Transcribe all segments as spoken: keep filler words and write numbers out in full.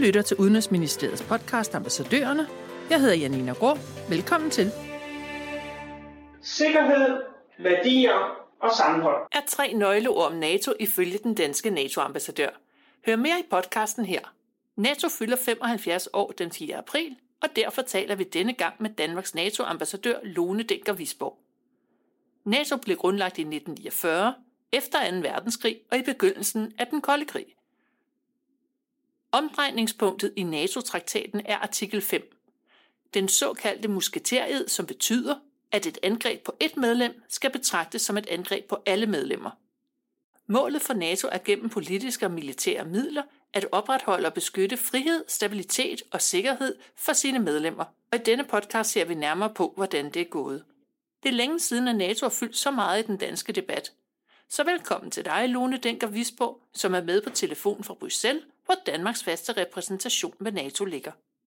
lytter til Udenrigsministeriets podcast Ambassadørerne. Jeg hedder Janina Grå. Velkommen til. Sikkerhed, værdier og sammenhold er tre nøgleord om NATO ifølge den danske NATO-ambassadør. Hør mere i podcasten her. NATO fylder femoghalvfjerds år den fjerde april, og derfor taler vi denne gang med Danmarks NATO-ambassadør Lone Dencker Wisborg. NATO blev grundlagt i nitten niogfyrre, efter anden verdenskrig og i begyndelsen af den kolde krig. Omdrejningspunktet i NATO-traktaten er artikel fem. Den såkaldte musketeriet, som betyder, at et angreb på et medlem skal betragtes som et angreb på alle medlemmer. Målet for NATO er gennem politiske og militære midler at opretholde og beskytte frihed, stabilitet og sikkerhed for sine medlemmer. Og i denne podcast ser vi nærmere på, hvordan det er gået. Det er længe siden, at NATO har fyldt så meget i den danske debat. Så velkommen til dig, Lone Dencker Wisborg, som er med på telefon fra Bruxelles, hvor Danmarks faste repræsentation ved NATO ligger.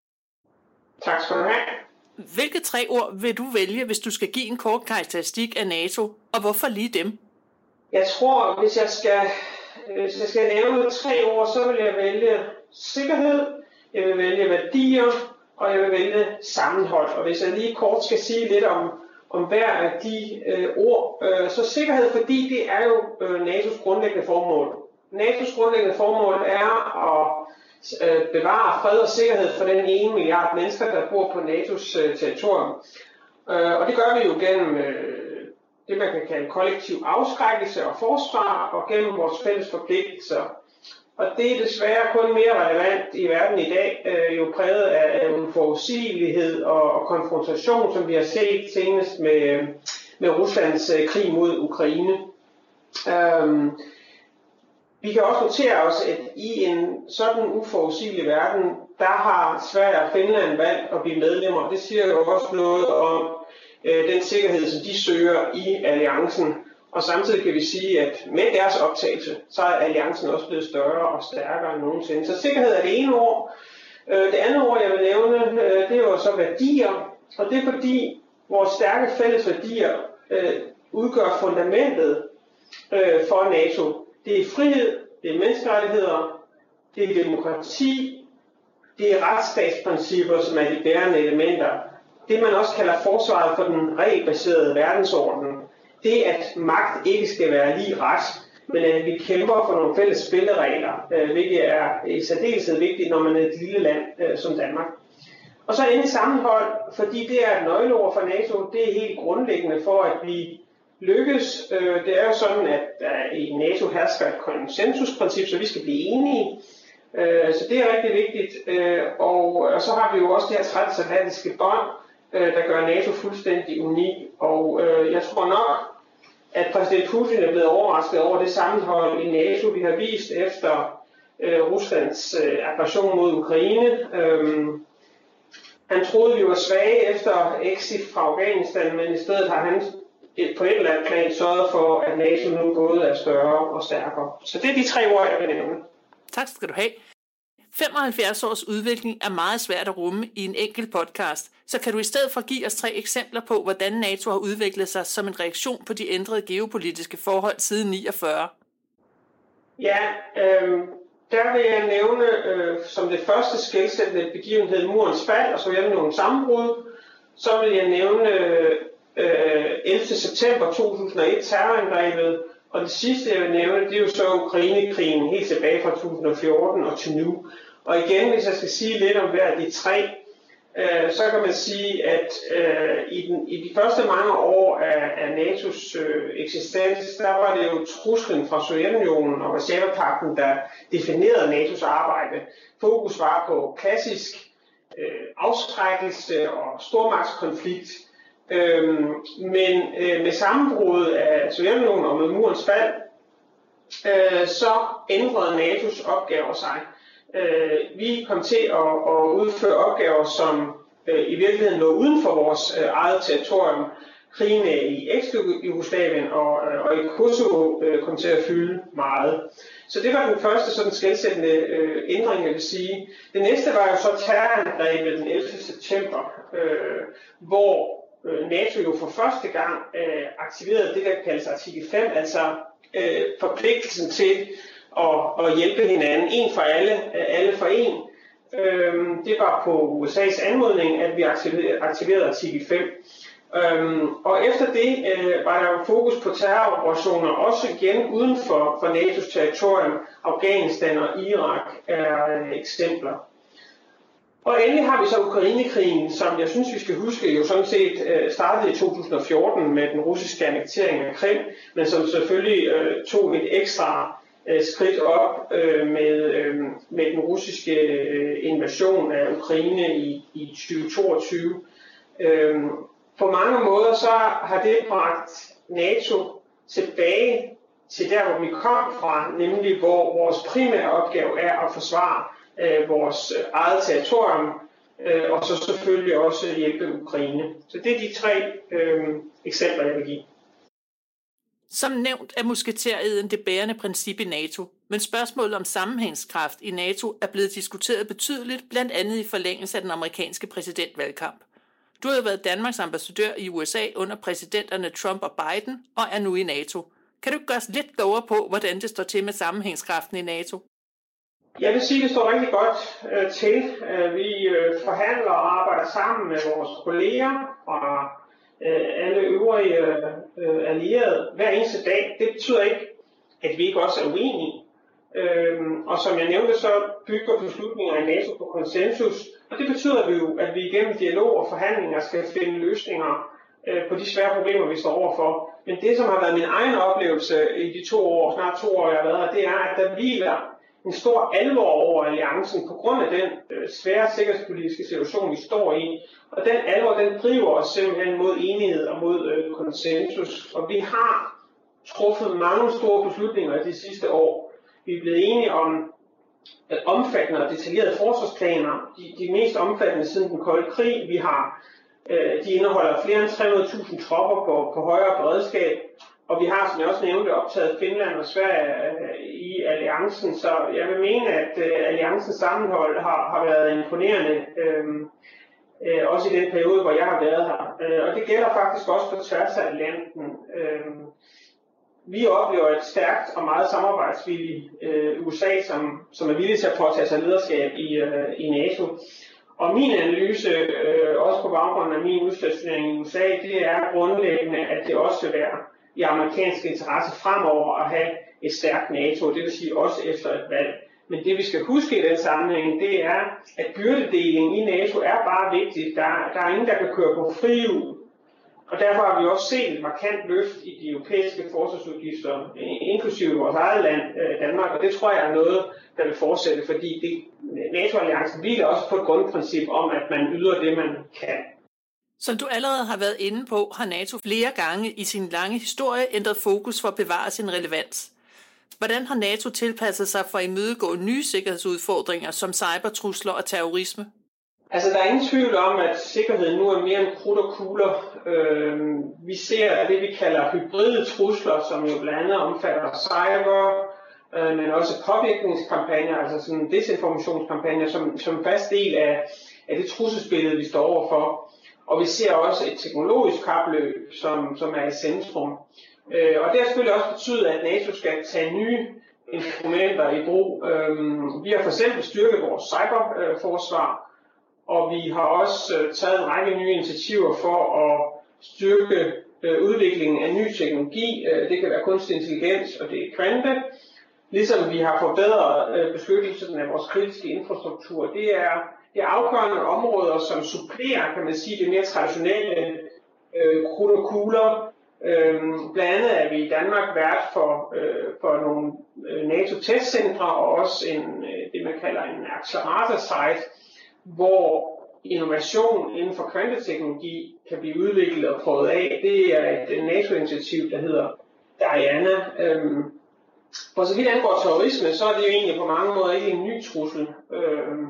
Tak skal du have. Hvilke tre ord vil du vælge, hvis du skal give en kort karakteristik af NATO, og hvorfor lige dem? Jeg tror, hvis jeg skal, hvis jeg skal nævne tre ord, så vil jeg vælge sikkerhed, jeg vil vælge værdier, og jeg vil vælge sammenhold. Og hvis jeg lige kort skal sige lidt om, om hver af de øh, ord, øh, så sikkerhed, fordi det er jo øh, NATO's grundlæggende formål. NATO's grundlæggende formål er at øh, bevare fred og sikkerhed for den ene milliard mennesker, der bor på NATO's øh, territorium. Øh, og det gør vi jo gennem øh, det, man kan kalde kollektiv afskrækkelse og forsvar, og gennem vores fælles forpligtelser. Og det er desværre kun mere relevant i verden i dag, øh, jo præget af, af uforudsigelighed og, og konfrontation, som vi har set senest med, med Ruslands øh, krig mod Ukraine. Øh, Vi kan også notere os, at i en sådan uforudsigelig verden, der har Sverige og Finland valgt at blive medlemmer. Det siger jo også noget om øh, den sikkerhed, som de søger i alliancen. Og samtidig kan vi sige, at med deres optagelse, så er alliancen også blevet større og stærkere end nogensinde. Så sikkerhed er det ene ord. Øh, det andet ord, jeg vil nævne, øh, det er jo så værdier. Og det er fordi vores stærke fælles værdier øh, udgør fundamentet øh, for NATO. Det er frihed, det er menneskerettigheder, det er demokrati, det er retsstatsprincipper, som er de bærende elementer. Det man også kalder forsvaret for den regelbaserede verdensorden, det er, at magt ikke skal være lige ret, men at vi kæmper for nogle fælles spilleregler, hvilket er i særdeleshed vigtigt, når man er et lille land som Danmark. Og så endelig sammenhold, fordi det er et nøgleord for NATO, det er helt grundlæggende for, at vi lykkes. Det er jo sådan, at der i NATO hersker et konsensusprincip, så vi skal blive enige. Så det er rigtig vigtigt. Og så har vi jo også det her transatlantiske bånd, der gør NATO fuldstændig unik. Og jeg tror nok, at præsident Putin er blevet overrasket over det sammenhold i NATO, vi har vist efter Ruslands aggression mod Ukraine. Han troede, vi var svage efter exit fra Afghanistan, men i stedet har han på et eller andet plan sørget for, at NATO nu både er større og stærkere. Så det er de tre ord, jeg vil nævne. Tak skal du have. femoghalvfjerds års udvikling er meget svært at rumme i en enkelt podcast, så kan du i stedet for give os tre eksempler på, hvordan NATO har udviklet sig som en reaktion på de ændrede geopolitiske forhold siden niogfyrre? Ja, øh, der vil jeg nævne øh, som det første skelsættende begivenhed Murens fald, og så vil jeg nævne sammenbrud. Så vil jeg nævne øh, ellevte september to tusind og et terrorangrebet, og det sidste jeg vil nævne, det er jo så Ukraine-krigen helt tilbage fra to tusind og fjorten og til nu. Og igen, hvis jeg skal sige lidt om hver af de tre, øh, så kan man sige, at øh, i, den, i de første mange år af, af NATO's øh, eksistens, der var det jo truslen fra Sovjetunionen og Warszawapagten, der definerede NATO's arbejde. Fokus var på klassisk øh, afskrækkelse og stormagtskonflikt. Øhm, men øh, med sammenbruddet af Sovjetunionen og med murens fald, øh, så ændrede NATO's opgaver sig. Øh, vi kom til at, at udføre opgaver, som øh, i virkeligheden lå uden for vores øh, eget territorium. Krigen i eks-Jugoslavien og, øh, og i Kosovo øh, kom til at fylde meget. Så det var den første sådan skelsættende øh, ændring, jeg vil sige. Det næste var jo så terrorangrebet den ellevte september, øh, hvor NATO jo for første gang øh, aktiverede det, der kaldes artikel fem, altså øh, forpligtelsen til at, at hjælpe hinanden, en for alle, alle for en. Øhm, det var på U S A's anmodning, at vi aktiverede, aktiverede artikel fem. Øhm, og efter det øh, var der jo fokus på terroroperationer, også igen uden for, for N A T O's territorium. Afghanistan og Irak er øh, eksempler. Og endelig har vi så Ukrainekrigen, som jeg synes, vi skal huske, jo sådan set øh, startede i to tusind og fjorten med den russiske annektering af Krim, men som selvfølgelig øh, tog et ekstra øh, skridt op øh, med, øh, med den russiske øh, invasion af Ukraine i, i tyve toogtyve. Øh, på mange måder så har det bragt NATO tilbage til der, hvor vi kom fra, nemlig hvor vores primære opgave er at forsvare øh, vores eget territorium, øh, og så selvfølgelig også hjælpe Ukraine. Så det er de tre øh, eksempler, jeg vil give. Som nævnt er musketereden det bærende princip i NATO, men spørgsmålet om sammenhængskraft i NATO er blevet diskuteret betydeligt, blandt andet i forlængelse af den amerikanske præsidentvalgkamp. Du har været Danmarks ambassadør i U S A under præsidenterne Trump og Biden, og er nu i NATO. Kan du gøre os lidt klogere på, hvordan det står til med sammenhængskraften i NATO? Jeg vil sige, at det står rigtig godt øh, til. Vi øh, forhandler og arbejder sammen med vores kolleger og øh, alle øvrige øh, allierede hver eneste dag. Det betyder ikke, at vi ikke også er uenige. Øhm, og som jeg nævnte, så bygger beslutninger i NATO på konsensus. Og det betyder jo, at vi igennem dialog og forhandlinger skal finde løsninger øh, på de svære problemer, vi står overfor. Men det, som har været min egen oplevelse i de to år, snart to år, jeg har været her, det er, at der hviler en stor alvor over alliancen på grund af den øh, svære sikkerhedspolitiske situation, vi står i. Og den alvor, den driver os simpelthen mod enighed og mod øh, konsensus. Og vi har truffet mange store beslutninger de sidste år. Vi er blevet enige om øh, omfattende og detaljerede forsvarsplaner, de, de mest omfattende siden den kolde krig. Vi har, øh, de indeholder flere end tre hundrede tusind tropper på, på højere beredskab. Og vi har, som jeg også nævnte, optaget Finland og Sverige i alliancen, så jeg vil mene, at alliancens sammenhold har, har været imponerende, øh, øh, også i den periode, hvor jeg har været her. Og det gælder faktisk også på tværs af Atlanten. Øh, vi oplever et stærkt og meget samarbejdsvilligt øh, U S A, som, som er villig til at påtage sig lederskab i, øh, i NATO. Og min analyse, øh, også på baggrund af min udstationering i U S A, det er grundlæggende, at det også vil være i amerikansk interesse fremover at have et stærkt NATO, det vil sige også efter et valg. Men det vi skal huske i den sammenhæng, det er, at byrdedeling i NATO er bare vigtigt. Der, der er ingen, der kan køre på frihjul. Og derfor har vi også set et markant løft i de europæiske forsvarsudgifter, inklusive vores eget land, Danmark. Og det tror jeg er noget, der vil fortsætte, fordi det, NATO-alliancen hviler også på et grundprincip om, at man yder det, man kan. Som du allerede har været inde på, har NATO flere gange i sin lange historie ændret fokus for at bevare sin relevans. Hvordan har NATO tilpasset sig for at imødegå nye sikkerhedsudfordringer som cybertrusler og terrorisme? Altså, der er ingen tvivl om, at sikkerheden nu er mere end krudt og kugler. Øh, vi ser det, vi kalder hybride trusler, som jo blandt andet omfatter cyber, øh, men også påvirkningskampagner, altså sådan desinformationskampagner, som, som fast del af, af det trusselsbillede, vi står overfor. Og vi ser også et teknologisk kapløb, som, som er i centrum. Øh, og det har selvfølgelig også betydet, at NATO skal tage nye instrumenter i brug. Øh, vi har for eksempel styrket vores cyberforsvar, øh, og vi har også øh, taget en række nye initiativer for at styrke øh, udviklingen af ny teknologi. Øh, det kan være kunstig intelligens, og det er kvante. Ligesom vi har forbedret øh, beskyttelsen af vores kritiske infrastruktur. Det er Det er afgørende områder, som supplerer, kan man sige, det mere traditionelle øh, krudt og kugler. Øhm, blandt andet er vi i Danmark vært for, øh, for nogle øh, NATO-testcentre og også en, øh, det, man kalder en accelerator-site, hvor innovation inden for kvanteteknologi kan blive udviklet og prøvet af. Det er et NATO-initiativ, der hedder Diana. Øhm, for så vidt angår terrorisme, så er det jo egentlig på mange måder ikke en ny trussel. Øhm,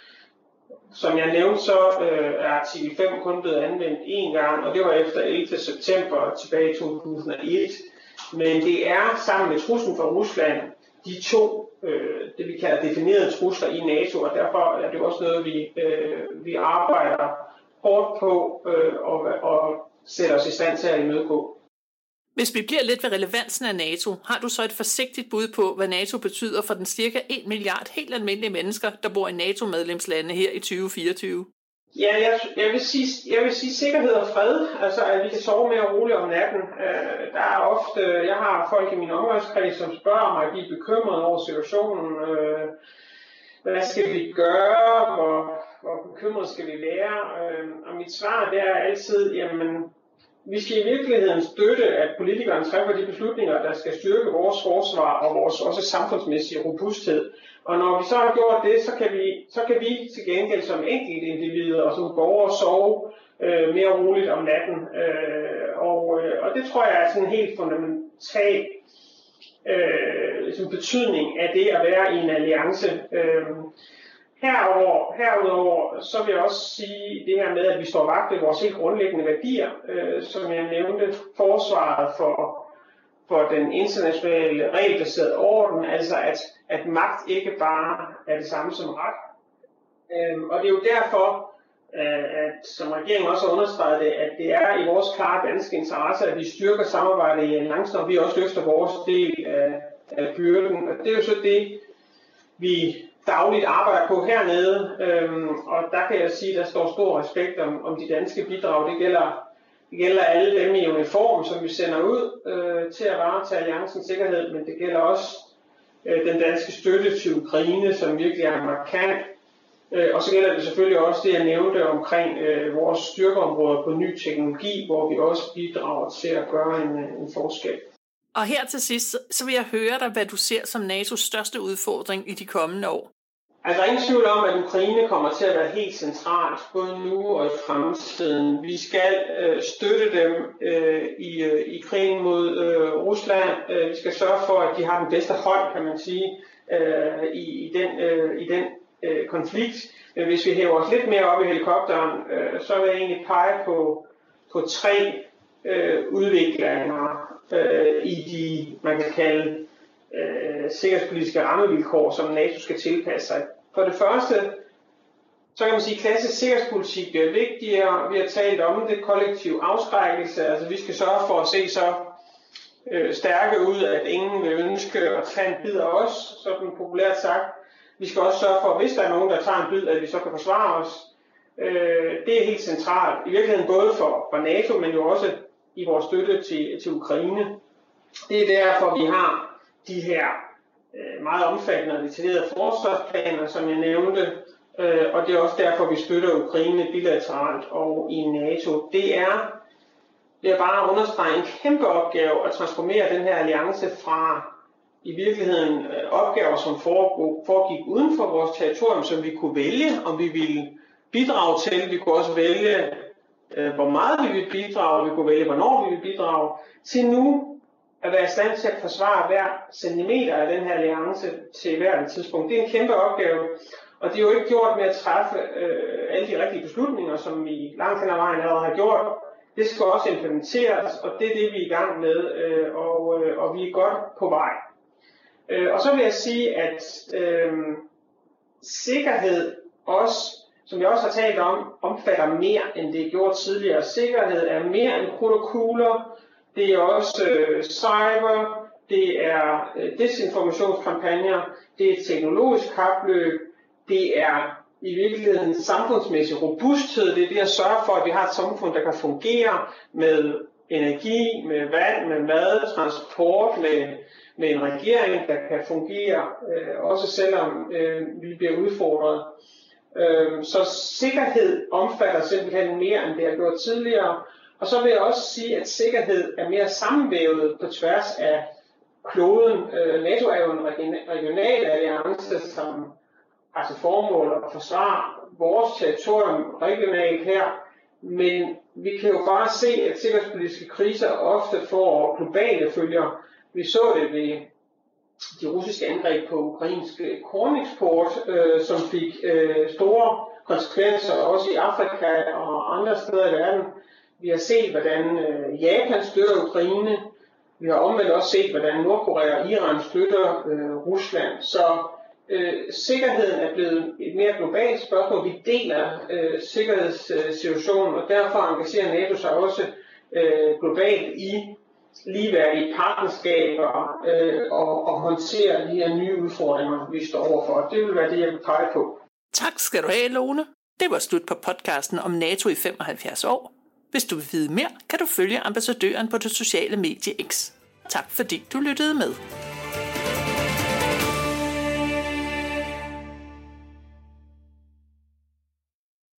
Som jeg nævnte, så øh, er artikel fem kun blevet anvendt én gang, og det var efter ellevte september tilbage i to tusind og et. Men det er sammen med truslen fra Rusland de to, øh, det vi kalder definerede trusler i NATO, og derfor er det også noget, vi, øh, vi arbejder hårdt på øh, og, og sætter os i stand til at imødegå. Hvis vi bliver lidt ved relevansen af NATO, har du så et forsigtigt bud på, hvad NATO betyder for den cirka en milliard helt almindelige mennesker, der bor i NATO-medlemslande her i tyve fireogtyve? Ja, jeg, jeg, vil sige, jeg vil sige sikkerhed og fred, altså at vi kan sove mere roligt om natten. Uh, der er ofte, jeg har folk i min omgangskreds, som spørger mig, de er bekymrede over situationen. Uh, hvad skal vi gøre? Hvor, hvor bekymrede skal vi være? Uh, og mit svar det er altid, jamen, vi skal i virkeligheden støtte, at politikerne træffer de beslutninger, der skal styrke vores forsvar og vores også samfundsmæssige robusthed. Og når vi så har gjort det, så kan vi, så kan vi til gengæld som enkelte individer og som borgere sove øh, mere roligt om natten. Øh, og, øh, og det tror jeg er sådan en helt fundamental øh, ligesom betydning af det at være i en alliance. Øh, Herover, herudover så vil jeg også sige det her med, at vi står vagt ved vores helt grundlæggende værdier, øh, som jeg nævnte, forsvaret for, for den internationale regelbaserede orden, altså at, at magt ikke bare er det samme som ret. Øh, og det er jo derfor, øh, at som regeringen også har understreget det, at det er i vores klare danske interesse, at vi styrker samarbejdet i alliancen, og vi også løfter vores del af, af byrden. Og det er jo så det, vi dagligt arbejder på hernede, øhm, og der kan jeg sige, at der står stor respekt om, om de danske bidrag. Det gælder, det gælder alle dem i uniform, som vi sender ud øh, til at varetage alliancens sikkerhed, men det gælder også øh, den danske støtte til Ukraine, som virkelig er markant. Øh, og så gælder det selvfølgelig også det, jeg nævnte omkring øh, vores styrkeområder på ny teknologi, hvor vi også bidrager til at gøre en, en forskel. Og her til sidst, så vil jeg høre dig, hvad du ser som NATO's største udfordring i de kommende år. Altså, der er ingen tvivl om, at Ukraine kommer til at være helt centralt, både nu og i fremtiden. Vi skal øh, støtte dem øh, i, øh, i krigen mod øh, Rusland. Øh, vi skal sørge for, at de har den bedste hold, kan man sige, øh, i, i den, øh, i den øh, konflikt. Men hvis vi hæver os lidt mere op i helikopteren, øh, så vil jeg egentlig pege på, på tre øh, udviklinger øh, i de, man kan kalde, øh, sikkerhedspolitiske rammevilkår, som NATO skal tilpasse sig. For det første, så kan man sige, at klassisk sikkerhedspolitik bliver vigtigere. Vi har talt om det, kollektiv afskrækkelse. Altså vi skal sørge for at se så øh, stærke ud, at ingen vil ønske at tage en bid af os, sådan populært sagt. Vi skal også sørge for, at hvis der er nogen, der tager en bid, at vi så kan forsvare os. Øh, det er helt centralt. I virkeligheden både for, for NATO, men jo også i vores støtte til, til Ukraine. Det er derfor, vi har de her øh, meget omfattende og detaljerede forsvarsplaner, som jeg nævnte, øh, og det er også derfor, vi støtter Ukraine bilateralt og i NATO. Det er, det er bare at understrege en kæmpe opgave at transformere den her alliance fra i virkeligheden øh, opgaver, som foregik uden for vores territorium, som vi kunne vælge, om vi ville bidrage til. Vi kunne også vælge, øh, hvor meget vi ville bidrage, vi kunne vælge, hvornår vi ville bidrage, til nu at være i stand til at forsvare hver centimeter af den her alliance til hvert tidspunkt. Det er en kæmpe opgave, og det er jo ikke gjort med at træffe øh, alle de rigtige beslutninger, som vi langt hen ad vejen allerede har gjort. Det skal også implementeres, og det er det, vi er i gang med, øh, og, øh, og vi er godt på vej. Øh, og så vil jeg sige, at øh, sikkerhed også, som vi også har talt om, omfatter mere, end det er gjort tidligere. Sikkerhed er mere end krudt og kugler. Det er også øh, cyber, det er øh, desinformationskampagner, det er teknologisk kapløb, det er i virkeligheden samfundsmæssig robusthed. Det er det at sørge for, at vi har et samfund, der kan fungere med energi, med vand, med mad, transport, med, med en regering, der kan fungere, øh, også selvom øh, vi bliver udfordret. Øh, så sikkerhed omfatter simpelthen mere, end det har gjort tidligere. Og så vil jeg også sige, at sikkerhed er mere sammenvævet på tværs af kloden. NATO er jo en regional alliance, som har til formål at forsvare vores territorium regionalt her. Men vi kan jo bare se, at sikkerhedspolitiske kriser ofte får globale følger. Vi så det ved de russiske angreb på ukrainsk korneksport, øh, som fik øh, store konsekvenser også i Afrika og andre steder i verden. Vi har set, hvordan øh, Japan støtter Ukraine. Vi har omvendt også set, hvordan Nordkorea og Iran støtter øh, Rusland. Så øh, sikkerheden er blevet et mere globalt spørgsmål. Vi deler øh, sikkerhedssituationen, og derfor engagerer NATO sig også øh, globalt i ligeværdige partnerskaber øh, og, og håndtere de her nye udfordringer, vi står overfor. Det vil være det, jeg vil pege på. Tak skal du have, Lone. Det var slut på podcasten om NATO i femoghalvfjerds år. Hvis du vil vide mere, kan du følge ambassadøren på det sociale medie X. Tak fordi du lyttede med.